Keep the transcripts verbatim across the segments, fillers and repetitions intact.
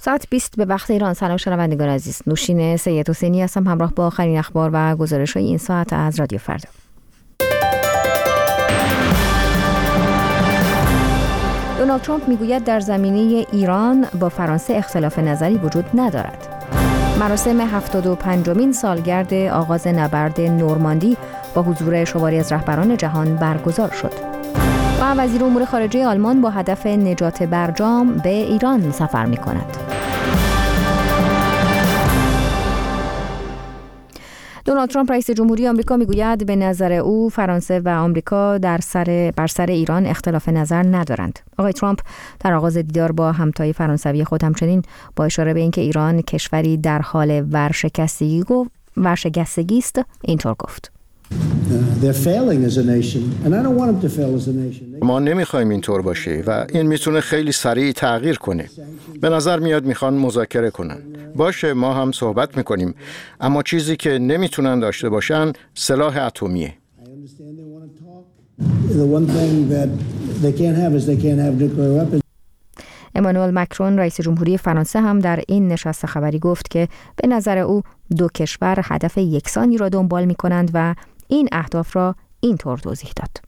ساعت بیست به وقت ایران. سلام شنوندگان عزیز، نوشین سید حسینی هستم همراه با آخرین اخبار و گزارش‌های این ساعت از رادیو فردا. دونالد ترامپ میگوید در زمینه ایران با فرانسه اختلاف نظری وجود ندارد. مراسم هفتاد و پنجمین سالگرد آغاز نبرد نورماندی با حضور شماری از رهبران جهان برگزار شد. و وزیر امور خارجه آلمان با هدف نجات برجام به ایران سفر می‌کند. دونالد ترامپ رئیس جمهوری آمریکا میگوید به نظر او فرانسه و آمریکا در سر بر سر ایران اختلاف نظر ندارند. آقای ترامپ در آغاز دیدار با همتای فرانسوی خود همچنین با اشاره به اینکه ایران کشوری در حال ورشکستگی گفت ورشکستگی است اینطور گفت: ما نمیخوایم اینطور باشه و این میتونه خیلی سریع تغییر کنه. به نظر میاد میخوان مذاکره کنن. باشه، ما هم صحبت میکنیم، اما چیزی که نمیتونن داشته باشن سلاح اتمیه. امانوئل مکرون رئیس جمهوری فرانسه هم در این نشست خبری گفت که به نظر او دو کشور هدف یکسانی را دنبال میکنند و این اهداف را اینطور توضیح داد.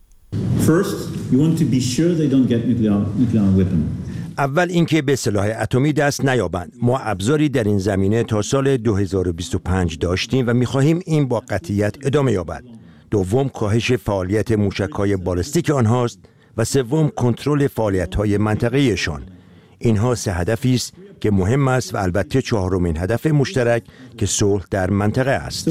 اول اینکه به سلاح اتمی دست نیابند. ما ابزاری در این زمینه تا سال دو هزار و بیست و پنج داشتیم و می‌خواهیم این با قطعیت ادامه یابد. دوم، کاهش فعالیت موشک‌های بالستیک آنهاست و سوم، کنترل فعالیت‌های منطقه‌ایشان. اینها سه هدفی است که مهم است و البته چهارمین هدف مشترک که صلح در منطقه است.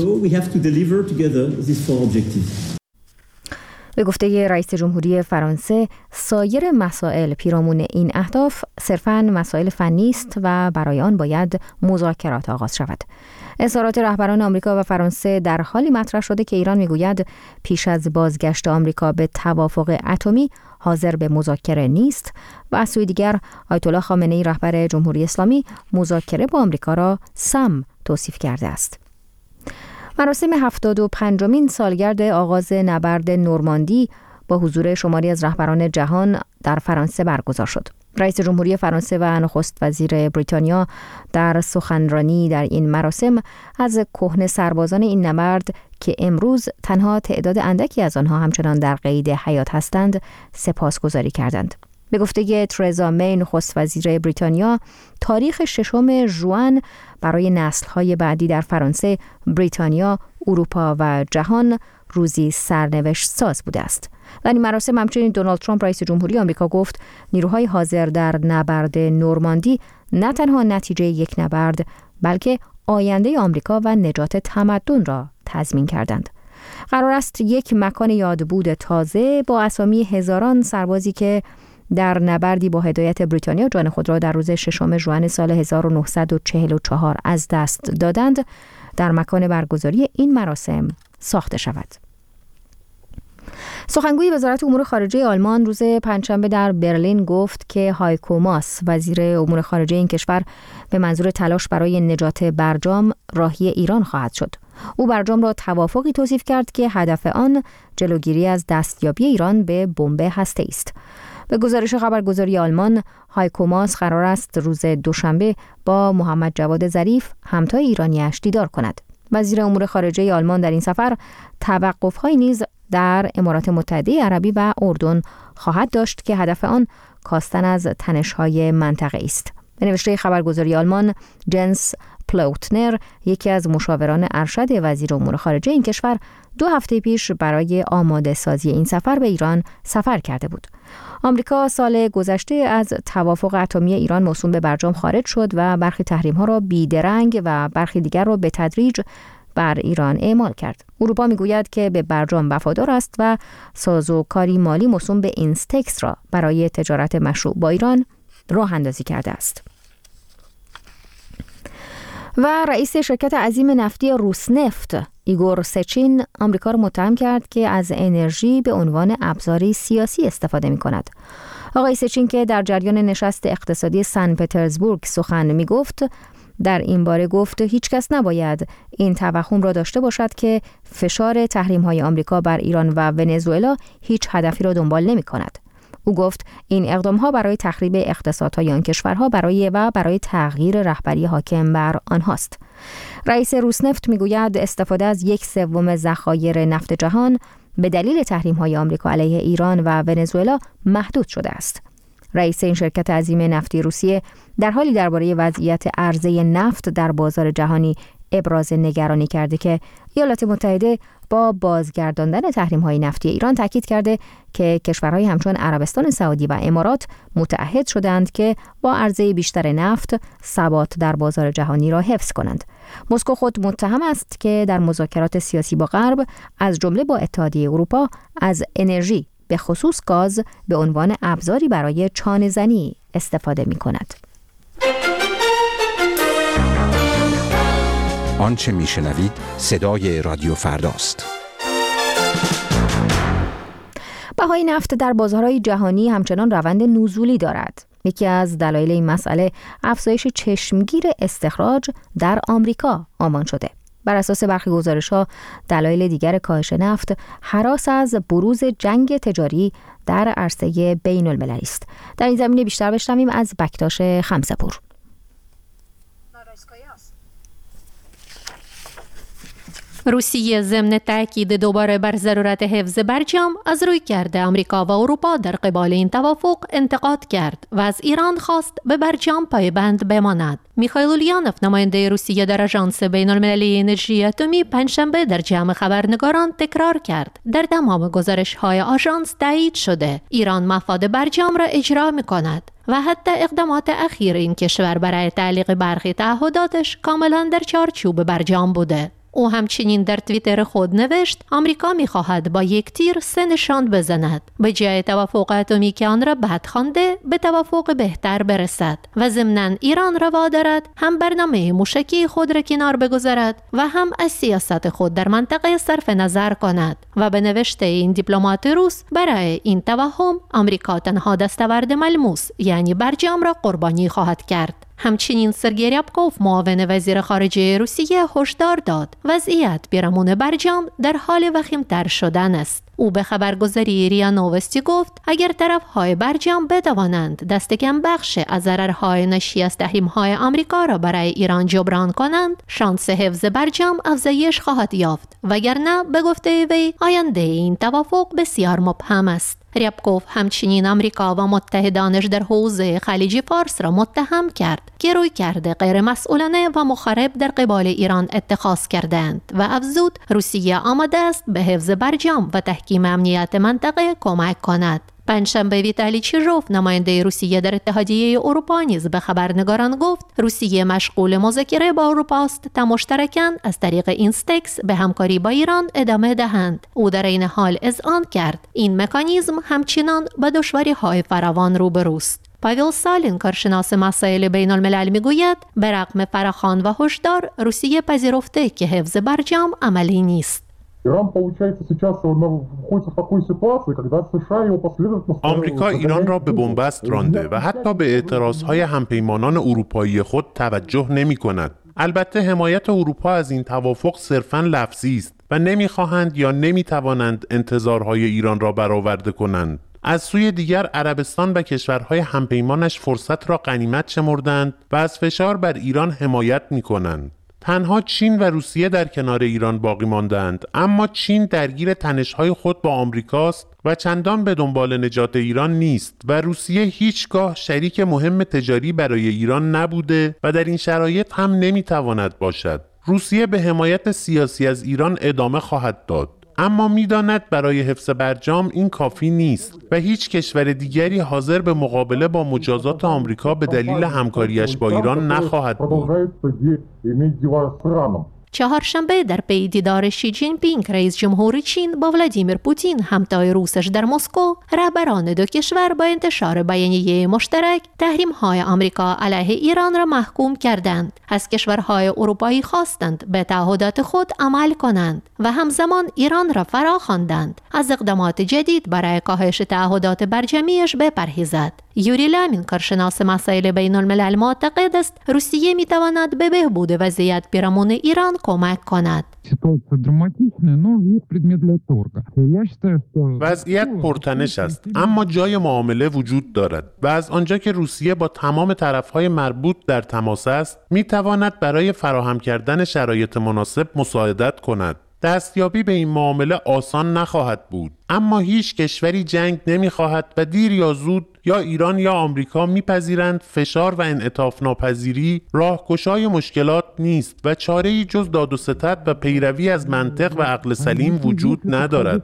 به گفته رئیس جمهوری فرانسه، سایر مسائل پیرامون این اهداف صرفاً مسائل فنی است و برای آن باید مذاکرات آغاز شود. اظهارات رهبران آمریکا و فرانسه در حالی مطرح شده که ایران میگوید پیش از بازگشت آمریکا به توافق اتمی حاضر به مذاکره نیست و از سوی دیگر آیت الله خامنه‌ای رهبر جمهوری اسلامی مذاکره با آمریکا را سم توصیف کرده است. مراسم هفتاد و پنجمین سالگرد آغاز نبرد نورماندی با حضور شماری از رهبران جهان در فرانسه برگزار شد. رئیس جمهوری فرانسه و نخست وزیر بریتانیا در سخنرانی در این مراسم از کهنه سربازان این نبرد که امروز تنها تعداد اندکی از آنها همچنان در قید حیات هستند سپاسگزاری کردند. به گفته ترزا می نخست وزیر بریتانیا، تاریخ ششم ژوئن برای نسل‌های بعدی در فرانسه، بریتانیا، اروپا و جهان روزی سرنوشت ساز بوده است. در این مراسم همچنین دونالد ترامپ رئیس جمهوری آمریکا گفت نیروهای حاضر در نبرد نورماندی نه تنها نتیجه یک نبرد بلکه آینده آمریکا و نجات تمدن را تضمین کردند. قرار است یک مکان یادبود تازه با اسامی هزاران سربازی که در نبردی با هدایت بریتانیا جان خود را در روز ششم ژوئن سال هزار و نهصد و چهل و چهار از دست دادند در مکان برگزاری این مراسم ساخته شود. سخنگوی وزارت امور خارجه آلمان روز پنجشنبه در برلین گفت که هایکو ماس وزیر امور خارجه این کشور به منظور تلاش برای نجات برجام راهی ایران خواهد شد. او برجام را توافقی توصیف کرد که هدف آن جلوگیری از دستیابی ایران به بمب هسته‌ای است. به گزارش خبرگزاری آلمان، هایکو ماس قرار است روز دوشنبه با محمد جواد ظریف همتای ایرانی‌اش دیدار کند. وزیر امور خارجه آلمان در این سفر توقف‌هایی نیز در امارات متحده عربی و اردن خواهد داشت که هدف آن کاستن از تنش‌های منطقه‌ای است. به نوشته خبرگزاری آلمان، جنس پلوتنر یکی از مشاوران ارشد وزیر امور خارجه این کشور دو هفته پیش برای آماده سازی این سفر به ایران سفر کرده بود. آمریکا سال گذشته از توافق اتمی ایران موسوم به برجام خارج شد و برخی تحریم‌ها را بیدرنگ و برخی دیگر را به تدریج بر ایران اعمال کرد. اروپا میگوید که به برجام وفادار است و سازوکاری مالی موسوم به اینستکس را برای تجارت مشروع با ایران راه اندازی کرده است. و رئیس شرکت عظیم نفتی روسنفت ایگور سچین آمریکا را متهم کرد که از انرژی به عنوان ابزاری سیاسی استفاده می کند. آقای سچین که در جریان نشست اقتصادی سن پترزبورگ سخن می گفت در این باره گفت هیچ کس نباید این توهم را داشته باشد که فشار تحریم‌های آمریکا بر ایران و ونزوئلا هیچ هدفی را دنبال نمی کند. او گفت این اقدام‌ها برای تخریب اقتصادهای آن کشورها برای و برای تغییر رهبری حاکم بر آنهاست. رئیس روسنفت میگوید استفاده از یک سوم ذخایر نفت جهان به دلیل تحریم‌های آمریکا علیه ایران و ونزوئلا محدود شده است. رئیس این شرکت عظیم نفتی روسیه در حالی درباره وضعیت عرضه نفت در بازار جهانی ابراز نگرانی کرده که ایالات متحده با بازگرداندن تحریم‌های نفتی ایران تاکید کرده که کشورهای همچون عربستان سعودی و امارات متعهد شدند که با عرضه بیشتر نفت ثبات در بازار جهانی را حفظ کنند. مسکو خود متهم است که در مذاکرات سیاسی با غرب از جمله با اتحادیه اروپا از انرژی به خصوص گاز به عنوان ابزاری برای چانه‌زنی استفاده می‌کند. آنچه میشنوید صدای رادیو فرداست. بهای نفت در بازارهای جهانی همچنان روند نزولی دارد. یکی از دلایل این مسئله افزایش چشمگیر استخراج در آمریکا آمار شده. بر اساس برخی گزارش‌ها دلایل دیگر کاهش نفت هراس از بروز جنگ تجاری در عرصه بین المللی است. در این زمینه بیشتر بشنویم از بکتاش خمسه‌پور. روسیه ضمن تأکید دوباره بر ضرورت حفظ برجام از رویکرد آمریکا و اروپا در قبال این توافق انتقاد کرد و از ایران خواست به برجام پایبند بماند. میخائیل اولیانوف نماینده روسیه در آژانس بین المللی انرژی اتمی پنجشنبه در جمع خبرنگاران تکرار کرد در تمام گزارش‌های آژانس تایید شده ایران مفاد برجام را اجرا می‌کند و حتی اقدامات اخیر این کشور برای تعلیق برخی تعهداتش کاملا در چارچوب برجام بوده. او همچنین در توییتر خود نوشت آمریکا می‌خواهد با یک تیر سه نشان بزند به جای توافق اتمی که آن را بد خوانده به توافق بهتر برسد و ضمناً ایران را وادارد هم برنامه موشکی خود را کنار بگذارد و هم از سیاست خود در منطقه صرف نظر کند و به نوشته این دیپلمات روس برای این توهم آمریکا تنها دستاورد ملموس یعنی برجام را قربانی خواهد کرد. همچنین سرگئی ریابکوف معاون وزیر خارجه روسیه هشدار داد وضعیت پیرامون برجام در حال وخیم‌تر شدن است. او به خبرگزاری ریا نووستی گفت اگر طرف‌های برجام بتوانند دست کم بخش از ضررهای ناشی از تحریم‌های آمریکا را برای ایران جبران کنند، شانس حفظ برجام افزایش خواهد یافت، وگرنه به گفته وی آینده این توافق بسیار مبهم است. ریابکوف همچنین آمریکا و متحدانش در حوزه خلیج فارس را متهم کرد که رویکرد غیر مسئولانه و مخرب در قبال ایران اتخاذ کردند و افزود روسیه آماده است به حفظ برجام و تحکیم امنیت منطقه کمک کند. پنجشنبه ویتالی چیژوف نماینده روسیه در اتحادیه اروپا نیز به خبرنگاران گفت روسیه مشغول مذاکره با اروپا است تا مشترکاً از طریق اینستکس به همکاری با ایران ادامه دهند. او در این حال اذعان کرد این مکانیزم همچنان با دشواری‌های فراوان روبروست. پاویل سالین کارشناس مسائل بین الملل میگوید به رغم فراخوان و هشدار روسیه پذیرفته که حفظ برجام عملی نیست. آمریکا ایران را به بنبست رانده و حتی به اعتراضهای همپیمانان اروپایی خود توجه نمی کند. البته حمایت اروپا از این توافق صرفاً لفظی است و نمی‌خواهند یا نمی‌توانند انتظارهای ایران را برآورده کنند. از سوی دیگر عربستان و کشورهای همپیمانش فرصت را غنیمت شمردند و از فشار بر ایران حمایت می‌کنند. تنها چین و روسیه در کنار ایران باقی ماندند، اما چین درگیر تنش‌های خود با آمریکاست و چندان به دنبال نجات ایران نیست و روسیه هیچگاه شریک مهم تجاری برای ایران نبوده و در این شرایط هم نمی‌تواند باشد. روسیه به حمایت سیاسی از ایران ادامه خواهد داد، اما می‌داند برای حفظ برجام این کافی نیست و هیچ کشور دیگری حاضر به مقابله با مجازات آمریکا به دلیل همکاریش با ایران نخواهد بود. چهارشنبه در پی دیدار شی جین پینگ رئیس جمهور چین با ولادیمیر پوتین همتای روسش در مسکو، رهبران دو کشور با انتشار بیانیه مشترک تحریم‌های آمریکا علیه ایران را محکوم کردند. از کشورهای اروپایی خواستند به تعهدات خود عمل کنند و همزمان ایران را فراخواندند از اقدامات جدید برای کاهش تعهدات برجمیش بپرهیزد. یوری لامین، کارشناس مسائل بین الملل، معتقد است روسیه می تواند به بهبود وضعیت پیرامون ایران کمک کند. وضعیت پرتنش است، اما جای معامله وجود دارد و از آنجا که روسیه با تمام طرفهای مربوط در تماس است، می تواند برای فراهم کردن شرایط مناسب مساعدت کند. دستیابی به این معامله آسان نخواهد بود، اما هیچ کشوری جنگ نمی‌خواهد و دیر یا زود یا ایران یا آمریکا می‌پذیرند فشار و انعطاف ناپذیری راهگشای مشکلات نیست و چاره‌ای جز داد و ستد و پیروی از منطق و عقل سلیم وجود ندارد.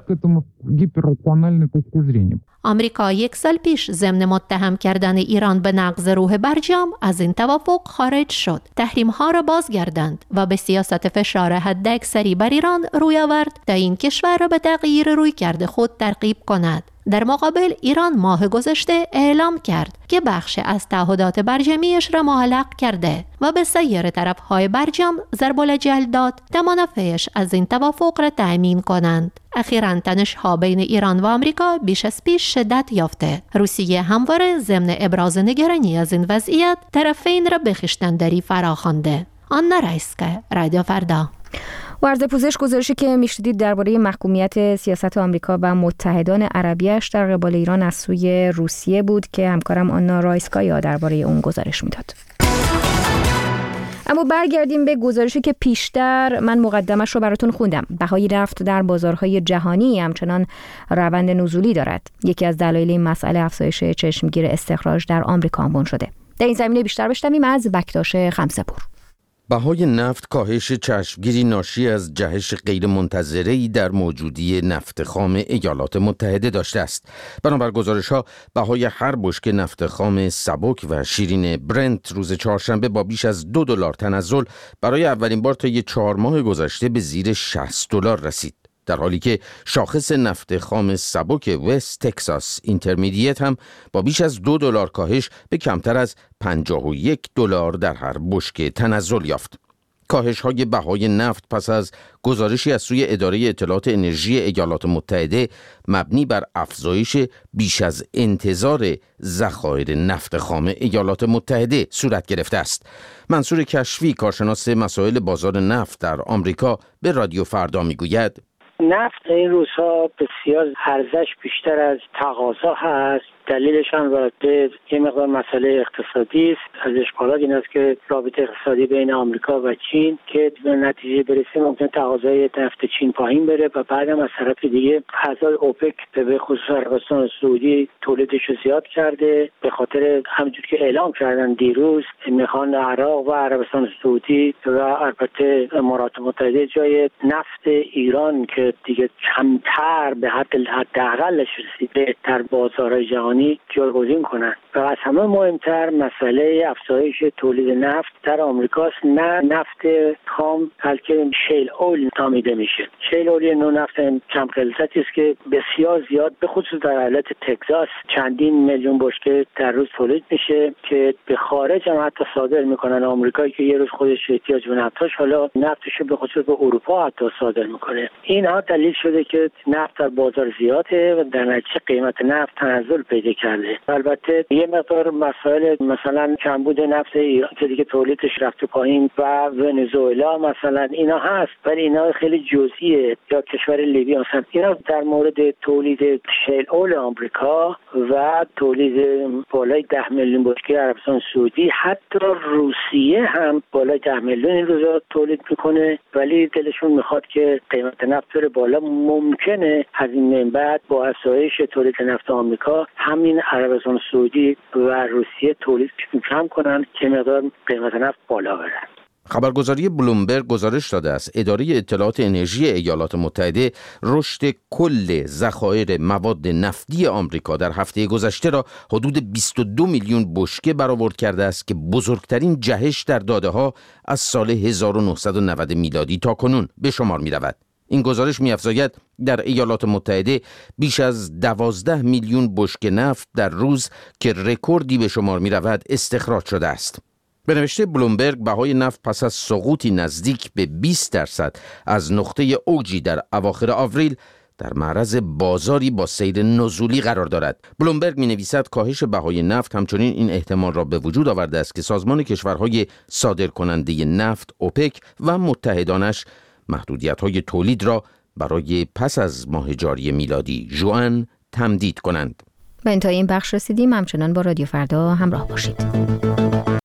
آمریکا یک سال پیش ضمن متهم کردن ایران به نقض روح برجام از این توافق خارج شد. تحریم‌ها را بازگرداند و به سیاست فشار حداکثری بر ایران روی آورد تا این کشور را به تغییر رویکرد خود ترغیب کند. در مقابل ایران ماه گذشته اعلام کرد که بخش از تعهدات برجامیش را معلق کرده و به سایر طرف‌های برجام ضرب الجل داد تا منافعش از این توافق را تأمین کنند. اخیراً تنش‌ها بین ایران و آمریکا بیش از پیش شدت یافته. روسیه همواره ضمن ابراز نگرانی از این وضعیت طرفین را به خویشتن‌داری فراخوانده. آنا رایسکا، رادیو فردا. و پوزش گزارشی که میشنیدید درباره محکومیت سیاست آمریکا و متحدان عربیش در قبال ایران از سوی روسیه بود که همکارم آنا رایسکایا درباره اون گزارش میداد. اما برگردیم به گزارشی که پیشتر من مقدمش رو براتون خوندم. بهای نفت در بازارهای جهانی همچنان روند نزولی دارد. یکی از دلایل این مسئله افزایش چشمگیر استخراج در آمریکا عنوان شده. در این زمینه بیشتر بشنویم از بکتاش خمسه‌پور. بهای نفت کاهش چشمگیری ناشی از جهش غیرمنتظره‌ای در موجودی نفت خام ایالات متحده داشته است. بنابر گزارش‌ها بهای هر بشکه نفت خام سبک و شیرین برنت روز چهارشنبه با بیش از دو دلار تنزل برای اولین بار طی چهار ماه گذشته به زیر شصت دلار رسید. در حالی که شاخص نفت خام سبک وست تکساس اینترمدیت هم با بیش از دو دلار کاهش به کمتر از پنجاه و یک دلار در هر بشکه تنزل یافت. کاهش‌های بهای نفت پس از گزارشی از سوی اداره اطلاعات انرژی ایالات متحده مبنی بر افزایش بیش از انتظار ذخایر نفت خام ایالات متحده صورت گرفته است. منصور کشفی، کارشناس مسائل بازار نفت در آمریکا، به رادیو فردا میگوید نفت این روزها بسیار ارزش بیشتر از تقاضا هست. دلیلش هم البته یه مقدار مسئله اقتصادی است. از اشکالات این است که رابطه اقتصادی بین آمریکا و چین که به نتیجه برسه ممکن تقاضای نفت چین پایین بره و بعدم از طرف دیگه اعضای اوپک به خصوص عربستان سعودی تولیدش رو زیاد کرده. به خاطر همونجور که اعلام کردن دیروز میخوان عراق و عربستان سعودی و البته امارات متحده جای نفت ایران که دیگه کمتر به حد حداقلش رسیده در بازارهای جهانی جایگزین کنند. و از همه مهمتر مسئله افزایش تولید نفت در آمریکاست، نه نفت خام بلکه شیل اول نامیده میشه. شیل اول نوع نفت کم غلظتی است که بسیار زیاد به خصوص در ایالت تگزاس چندین میلیون بشکه در روز تولید میشه که به خارج هم حتی صادر میکنن. آمریکایی که یه روز خودش احتیاج به نفتاش حالا نفتش به خصوص به اروپا حتی صادر میکنه. اینها دلیل شده که نفت در بازار زیاده و در نتیجه قیمت نفت تنزل پیدا کرده. البته یه مقدار مسائل مثلا کمبود نفت ایران که دیگه تولیدش رفته پایین و ونزوئلا مثلا اینا هست، ولی اینا خیلی جزئیه. یا کشور لیبی مثلا اینا در مورد تولید شیل اول آمریکا و تولید بالای ده میلیون بشکه عربستان سعودی، حتی روسیه هم بالای ده میلیون این روزا تولید میکنه، ولی دلشون میخواد که قیمت نفت بره بالا. ممکنه از این بعد با افزایش تولید نفت آمریکا همین عربستان سعودی و روسیه تولید کم کنن که مقدار قیمت نفت بالا بره. خبرگزاری بلومبرگ گزارش داده است اداره اطلاعات انرژی ایالات متحده رشد کل ذخایر مواد نفتی آمریکا در هفته گذشته را حدود بیست و دو میلیون بشکه برآورد کرده است که بزرگترین جهش در داده‌ها از سال هزار و نهصد و نود میلادی تا کنون به شمار می‌رود. این گزارش می‌افزاید در ایالات متحده بیش از دوازده میلیون بشکه نفت در روز که رکوردی به شمار می‌رود استخراج شده است. به نوشته بلومبرگ بهای نفت پس از سقوطی نزدیک به بیست درصد از نقطه اوجی در اواخر آوریل در معرض بازاری با سیر نزولی قرار دارد. بلومبرگ می‌نویسد کاهش بهای نفت همچنین این احتمال را به وجود آورده است که سازمان کشورهای صادرکننده نفت اوپک و متحدانش محدودیت‌های تولید را برای پس از ماه جاری میلادی ژوئن تمدید کنند. به انتهای این بخش رسیدیم. همچنان با رادیو فردا همراه باشید.